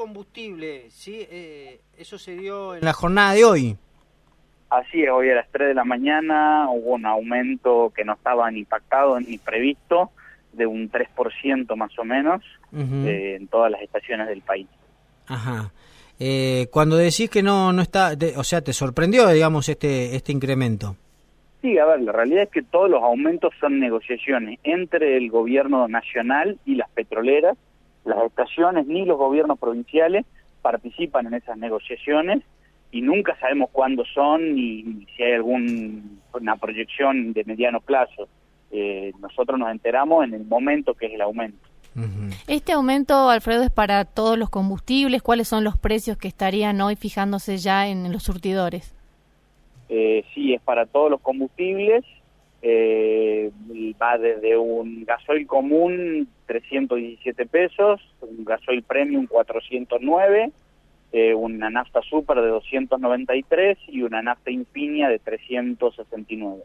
combustible, ¿sí? Eso se dio en la jornada de hoy. Así es, hoy a las 3 de la mañana hubo un aumento que no estaba ni pactado ni previsto, de un 3% más o menos, en todas las estaciones del país. Ajá. Cuando decís que no está, o sea, ¿te sorprendió, digamos, este incremento? Sí, a ver, la realidad es que todos los aumentos son negociaciones entre el gobierno nacional y las petroleras. Las estaciones ni los gobiernos provinciales participan en esas negociaciones y nunca sabemos cuándo son ni si hay alguna proyección de mediano plazo. Nosotros nos enteramos en el momento que es el aumento. Este aumento, Alfredo, es para todos los combustibles. ¿Cuáles son los precios que estarían hoy fijándose ya en los surtidores? Sí, es para todos los combustibles. Va desde un gasoil común 317 pesos, un gasoil premium 409, una nafta super de 293 y una nafta infinia de 369.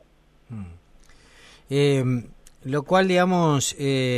Lo cual, digamos,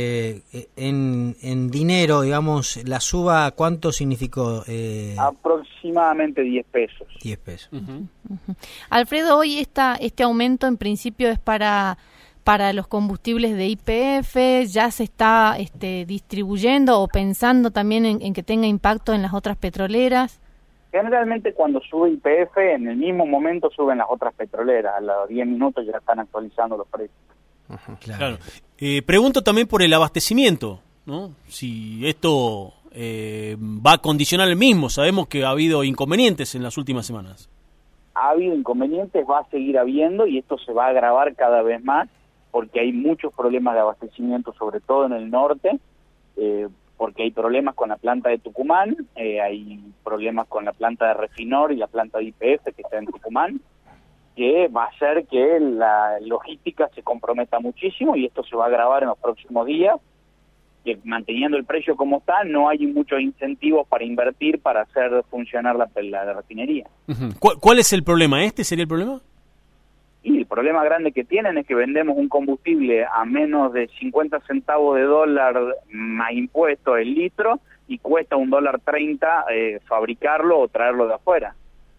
en dinero, digamos, la suba, ¿cuánto significó? Aproximadamente 10 pesos. 10 pesos. Alfredo, hoy este aumento en principio es para los combustibles de YPF, ¿ya se está distribuyendo o pensando también en que tenga impacto en las otras petroleras? Generalmente cuando sube YPF, en el mismo momento suben las otras petroleras, a los 10 minutos ya están actualizando los precios. Ajá, claro. Pregunto también por el abastecimiento, ¿no? Si esto va a condicionar el mismo. Sabemos que ha habido inconvenientes en las últimas semanas. Ha habido inconvenientes, va a seguir habiendo y esto se va a agravar cada vez más porque hay muchos problemas de abastecimiento, sobre todo en el norte, porque hay problemas con la planta de Tucumán, hay problemas con la planta de Refinor y la planta de YPF que está en Tucumán, que va a hacer que la logística se comprometa muchísimo y esto se va a agravar en los próximos días, que manteniendo el precio como está, no hay muchos incentivos para invertir para hacer funcionar la refinería. ¿Cuál es el problema? ¿Este sería el problema? Y el problema grande que tienen es que vendemos un combustible a menos de 50 centavos de dólar más impuestos el litro y cuesta $1.30 fabricarlo o traerlo de afuera.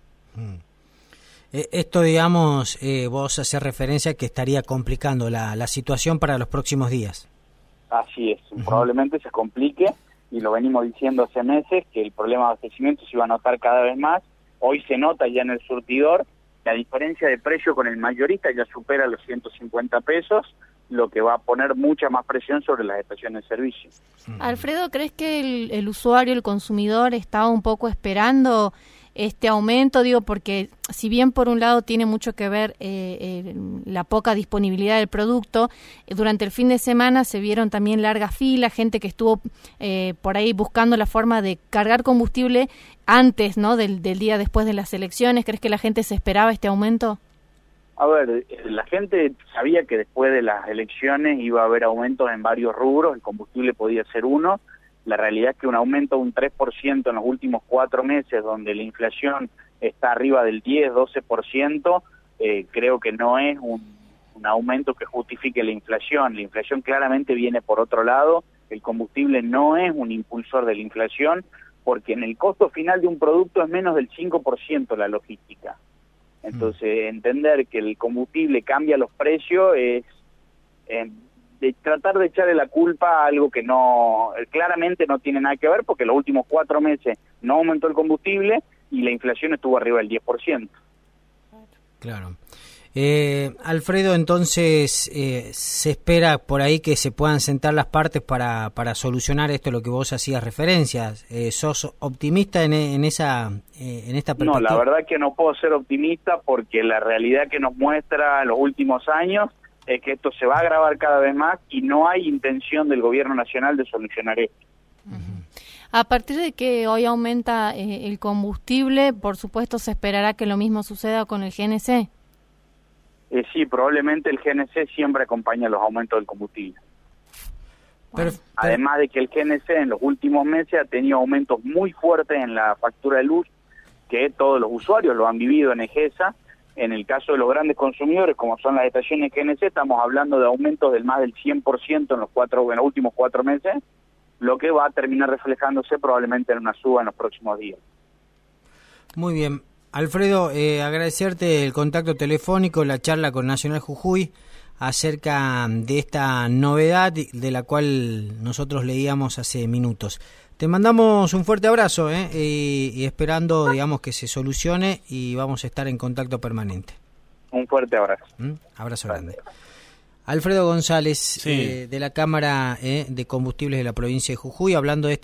Esto, digamos, vos haces referencia a que estaría complicando la situación para los próximos días. Así es, probablemente se complique y lo venimos diciendo hace meses que el problema de abastecimiento se iba a notar cada vez más. Hoy se nota ya en el surtidor, la diferencia de precio con el mayorista ya supera los 150 pesos, lo que va a poner mucha más presión sobre las estaciones de servicio. Alfredo, ¿crees que el usuario, el consumidor, estaba un poco esperando este aumento? Digo, porque si bien por un lado tiene mucho que ver la poca disponibilidad del producto, durante el fin de semana se vieron también largas filas, gente que estuvo por ahí buscando la forma de cargar combustible antes, ¿no?, del día después de las elecciones. ¿Crees que la gente se esperaba este aumento? A ver, la gente sabía que después de las elecciones iba a haber aumentos en varios rubros, el combustible podía ser uno. La realidad es que un aumento de un 3% en los últimos 4 meses, donde la inflación está arriba del 10-12%, creo que no es un aumento que justifique la inflación. La inflación claramente viene por otro lado, el combustible no es un impulsor de la inflación, porque en el costo final de un producto es menos del 5% la logística. Entonces, entender que el combustible cambia los precios es de tratar de echarle la culpa a algo que no claramente no tiene nada que ver, porque los últimos 4 meses no aumentó el combustible y la inflación estuvo arriba del 10%. Claro. Alfredo, entonces se espera por ahí que se puedan sentar las partes para solucionar esto, lo que vos hacías referencias. ¿Sos optimista en esta perspectiva? No, la verdad que no puedo ser optimista porque la realidad que nos muestra en los últimos años es que esto se va a agravar cada vez más y no hay intención del gobierno nacional de solucionar esto. A partir de que hoy aumenta el combustible, por supuesto se esperará que lo mismo suceda con el GNC. Sí, probablemente el GNC siempre acompaña los aumentos del combustible. Además de que el GNC en los últimos meses ha tenido aumentos muy fuertes en la factura de luz, que todos los usuarios lo han vivido en EGESA. En el caso de los grandes consumidores, como son las estaciones GNC, estamos hablando de aumentos del más del 100% en los últimos 4 meses, lo que va a terminar reflejándose probablemente en una suba en los próximos días. Muy bien. Alfredo, agradecerte el contacto telefónico, la charla con Nacional Jujuy acerca de esta novedad de la cual nosotros leíamos hace minutos. Te mandamos un fuerte abrazo y esperando, digamos, que se solucione y vamos a estar en contacto permanente. Un fuerte abrazo. Abrazo grande. Alfredo González, de la Cámara de Combustibles de la provincia de Jujuy, hablando de